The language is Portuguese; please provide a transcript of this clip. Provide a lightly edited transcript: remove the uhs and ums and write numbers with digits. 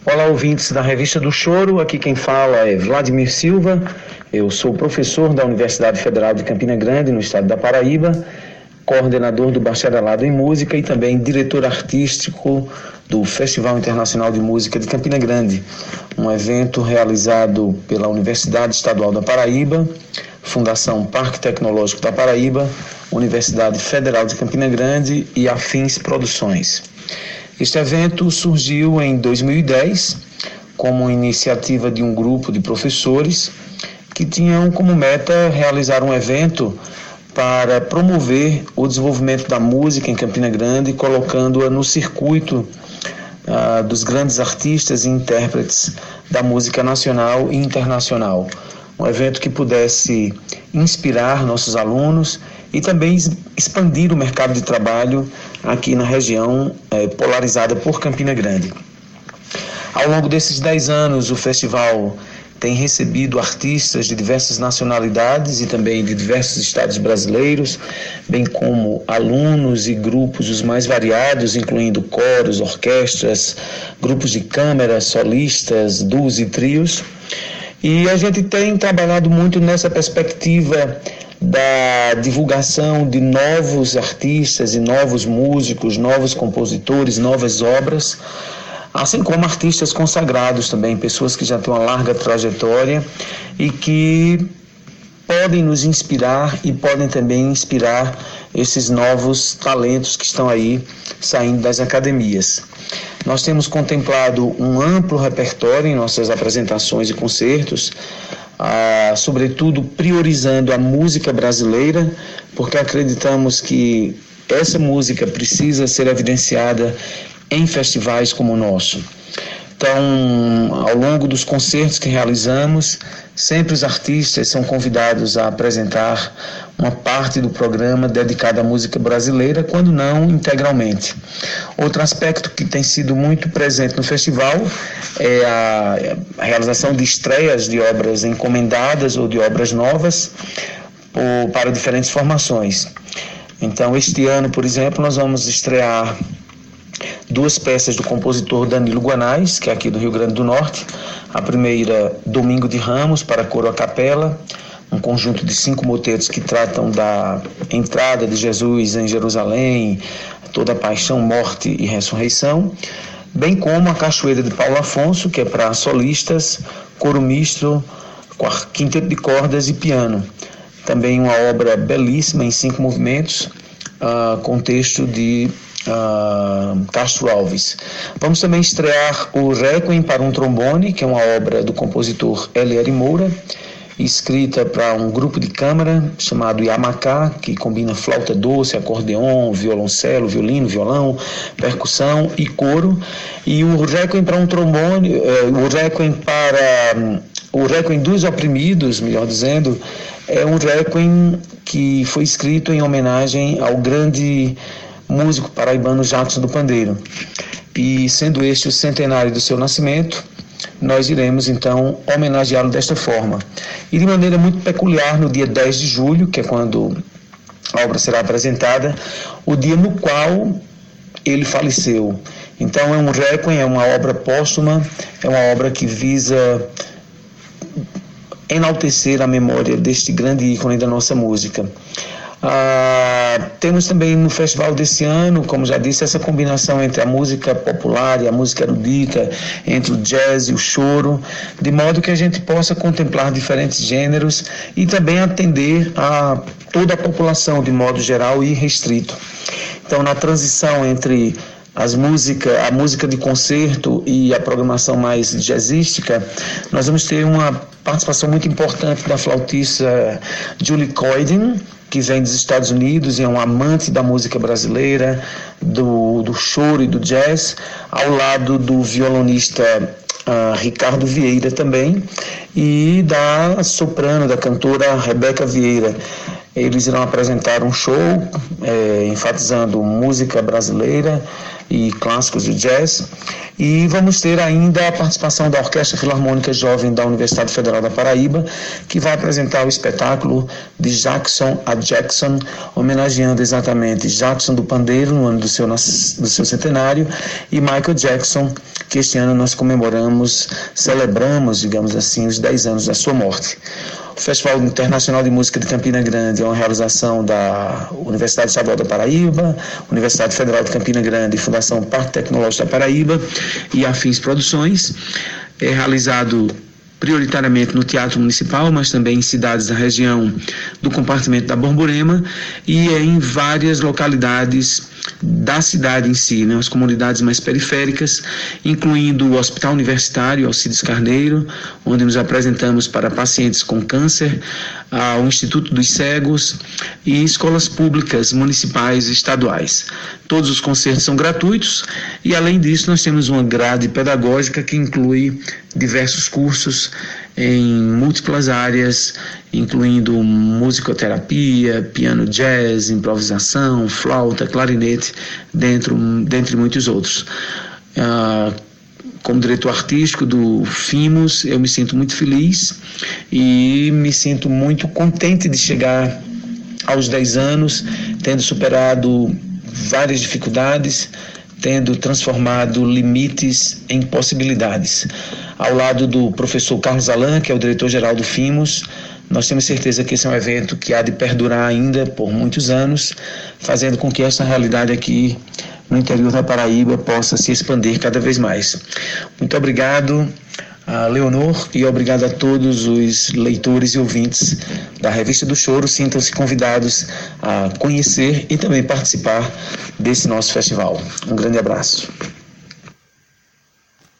Olá, ouvintes da Revista do Choro, aqui quem fala é Vladimir Silva, eu sou professor da Universidade Federal de Campina Grande, no estado da Paraíba, coordenador do Bacharelado em Música e também diretor artístico do Festival Internacional de Música de Campina Grande, um evento realizado pela Universidade Estadual da Paraíba, Fundação Parque Tecnológico da Paraíba, Universidade Federal de Campina Grande e Afins Produções. Este evento surgiu em 2010 como iniciativa de um grupo de professores que tinham como meta realizar um evento para promover o desenvolvimento da música em Campina Grande, colocando-a no circuito dos grandes artistas e intérpretes da música nacional e internacional. Um evento que pudesse inspirar nossos alunos e também expandir o mercado de trabalho aqui na região polarizada por Campina Grande. Ao longo desses 10 anos, o festival tem recebido artistas de diversas nacionalidades e também de diversos estados brasileiros, bem como alunos e grupos os mais variados, incluindo coros, orquestras, grupos de câmara, solistas, duos e trios. E a gente tem trabalhado muito nessa perspectiva da divulgação de novos artistas e novos músicos, novos compositores, novas obras, assim como artistas consagrados também, pessoas que já têm uma larga trajetória e que podem nos inspirar e podem também inspirar esses novos talentos que estão aí saindo das academias. Nós temos contemplado um amplo repertório em nossas apresentações e concertos, sobretudo priorizando a música brasileira, porque acreditamos que essa música precisa ser evidenciada em festivais como o nosso. Então, ao longo dos concertos que realizamos, sempre os artistas são convidados a apresentar uma parte do programa dedicada à música brasileira, quando não integralmente. Outro aspecto que tem sido muito presente no festival é a realização de estreias de obras encomendadas ou de obras novas para diferentes formações. Então, este ano, por exemplo, nós vamos estrear 2 peças do compositor Danilo Guanais, que é aqui do Rio Grande do Norte. A primeira, Domingo de Ramos, para coro a capela, um conjunto de 5 motetos que tratam da entrada de Jesus em Jerusalém, toda a paixão, morte e ressurreição, bem como a Cachoeira de Paulo Afonso, que é para solistas, coro misto, quinteto de cordas e piano. Também uma obra belíssima em 5 movimentos, com texto de Castro Alves. Vamos também estrear o Requiem para um trombone, que é uma obra do compositor Elieri Moura, escrita para um grupo de câmara chamado Yamacá, que combina flauta doce, acordeon, violoncelo, violino, violão, percussão e coro. E o Requiem para um trombone, o Requiem dos Oprimidos, melhor dizendo, é um Requiem que foi escrito em homenagem ao grande músico paraibano Jacques do Pandeiro. E sendo este o centenário do seu nascimento, nós iremos então homenageá-lo desta forma. E de maneira muito peculiar, no dia 10 de julho, que é quando a obra será apresentada, o dia no qual ele faleceu. Então é um requiem, é uma obra póstuma, é uma obra que visa enaltecer a memória deste grande ícone da nossa música. Temos também no festival desse ano, como já disse, essa combinação entre a música popular e a música erudita, entre o jazz e o choro, de modo que a gente possa contemplar diferentes gêneros e também atender a toda a população de modo geral e restrito. Então, na transição entre a música de concerto e a programação mais jazzística, nós vamos ter uma participação muito importante da flautista Julie Coyden, que vem dos Estados Unidos e é um amante da música brasileira, do choro e do jazz, ao lado do violonista Ricardo Vieira também, e da soprano, da cantora Rebeca Vieira. Eles irão apresentar um show enfatizando música brasileira e clássicos de jazz. E vamos ter ainda a participação da Orquestra Filarmônica Jovem da Universidade Federal da Paraíba, que vai apresentar o espetáculo de Jackson a Jackson, homenageando exatamente Jackson do Pandeiro, no ano do seu centenário, e Michael Jackson, que este ano nós celebramos, digamos assim, os 10 anos da sua morte. O Festival Internacional de Música de Campina Grande é uma realização da Universidade Estadual da Paraíba, Universidade Federal de Campina Grande e Fundação Parque Tecnológico da Paraíba e Afins Produções. É realizado prioritariamente no Teatro Municipal, mas também em cidades da região do compartimento da Borborema e em várias localidades da cidade em si, as comunidades mais periféricas, incluindo o Hospital Universitário Alcides Carneiro, onde nos apresentamos para pacientes com câncer, ao Instituto dos Cegos e escolas públicas municipais e estaduais. Todos os concertos são gratuitos e, além disso, nós temos uma grade pedagógica que inclui diversos cursos em múltiplas áreas, incluindo musicoterapia, piano jazz, improvisação, flauta, clarinete, dentre muitos outros. Como diretor artístico do FIMOS, eu me sinto muito feliz e me sinto muito contente de chegar aos 10 anos, tendo superado várias dificuldades, tendo transformado limites em possibilidades. Ao lado do professor Carlos Alan, que é o diretor-geral do FIMOS, nós temos certeza que esse é um evento que há de perdurar ainda por muitos anos, fazendo com que essa realidade aqui no interior da Paraíba possa se expandir cada vez mais. Muito obrigado a Leonor e obrigado a todos os leitores e ouvintes da Revista do Choro. Sintam-se convidados a conhecer e também participar desse nosso festival. Um grande abraço.